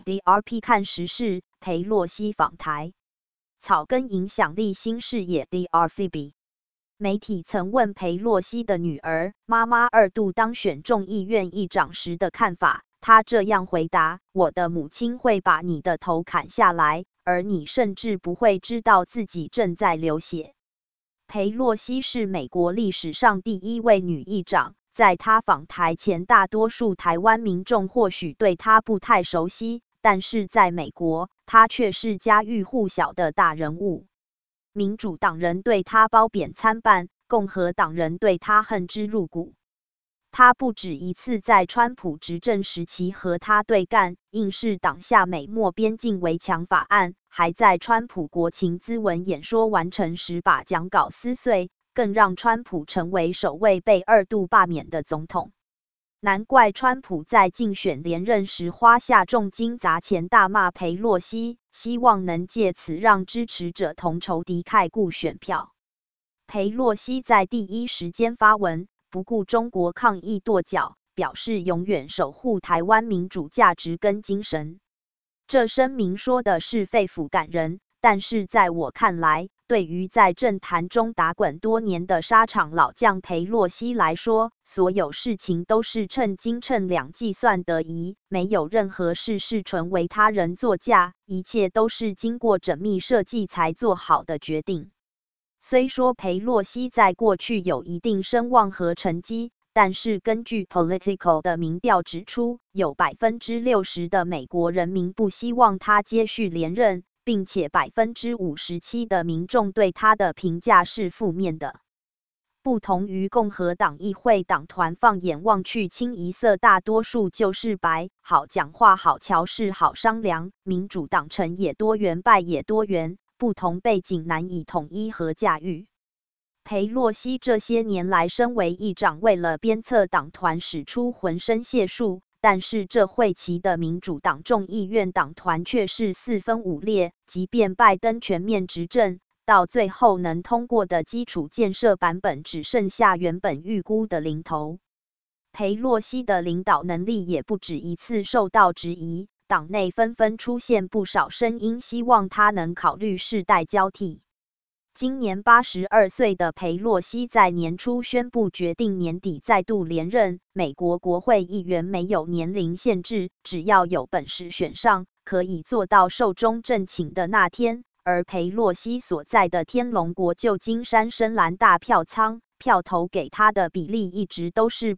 The RP 看时事，裴洛西访台。草根影响力新视野 The RPB。媒体曾问裴洛西的女儿妈妈2度当选众议院议长时的看法，她这样回答：我的母亲会把你的头砍下来，而你甚至不会知道自己正在流血。裴洛西是美国历史上第1位女议长，在她访台前，大多数台湾民众或许对她不太熟悉，但是在美国，她却是家喻户晓的大人物。民主党人对他褒贬参半，共和党人对他恨之入骨。他不止一次在川普执政时期和他对干，硬是挡下美墨边境围墙法案，还在川普国情咨文演说完成时把讲稿撕碎，更让川普成为首位被2度罢免的总统。难怪川普在竞选连任时花下重金砸钱大骂裴洛西，希望能借此让支持者同仇敌忾顾选票。裴洛西在第一时间发文，不顾中国抗议跺脚，表示永远守护台湾民主价值跟精神。这声明说的是肺腑感人，但是在我看来，对于在政坛中打滚多年的沙场老将裴洛西来说，所有事情都是称斤称两计算得宜，没有任何事是纯为他人作嫁，一切都是经过缜密设计才做好的决定。虽说裴洛西在过去有一定声望和成绩，但是根据 Politico 的民调指出，有 60% 的美国人民不希望他接续连任，并且 57% 的民众对他的评价是负面的。不同于共和党议会党团放眼望去清一色大多数就是白，好讲话好瞧事好商量，民主党成也多元败也多元，不同背景难以统一和驾驭。裴洛西这些年来身为议长，为了鞭策党团使出浑身解数，但是这会期的民主党众议院党团却是4分5裂，即便拜登全面执政，到最后能通过的基础建设版本只剩下原本预估的零头。裴洛西的领导能力也不止一次受到质疑，党内纷纷出现不少声音，希望他能考虑世代交替。今年82岁的裴洛西在年初宣布决定年底再度连任。美国国会议员没有年龄限制，只要有本事选上，可以做到寿终正寝的那天。而裴洛西所在的天龙国旧金山深蓝大票仓，票投给他的比例一直都是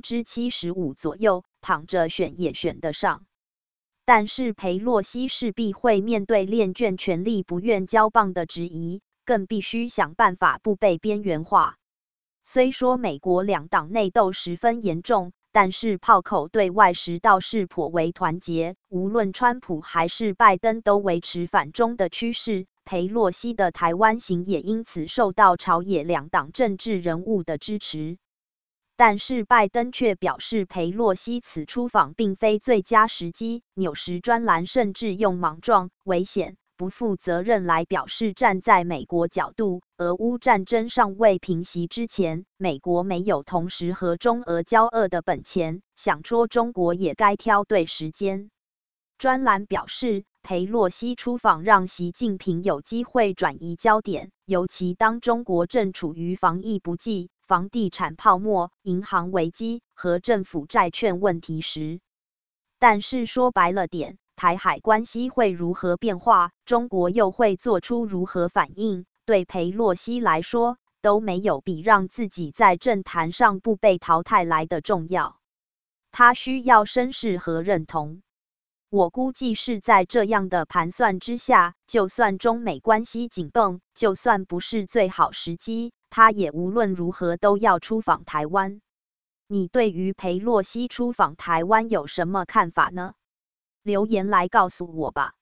75% 左右，躺着选也选得上。但是裴洛西势必会面对练卷权力不愿交棒的质疑，更必须想办法不被边缘化。虽说美国两党内斗十分严重，但是炮口对外时倒是颇为团结，无论川普还是拜登都维持反中的趋势。裴洛西的台湾行也因此受到朝野两党政治人物的支持。但是拜登却表示裴洛西此出访并非最佳时机，纽时专栏甚至用莽撞、危险、不负责任来表示站在美国角度，俄乌战争尚未平息之前，美国没有同时和中俄交恶的本钱，想戳中国也该挑对时间。专栏表示，裴洛西出访让习近平有机会转移焦点，尤其当中国正处于防疫不济、房地产泡沫、银行危机和政府债券问题时。但是说白了点，台海关系会如何变化，中国又会做出如何反应，对裴洛西来说，都没有比让自己在政坛上不被淘汰来的重要。他需要声势和认同。我估计是在这样的盘算之下，就算中美关系紧绷，就算不是最好时机，他也无论如何都要出访台湾。你对于裴洛西出访台湾有什么看法呢？留言来告诉我吧。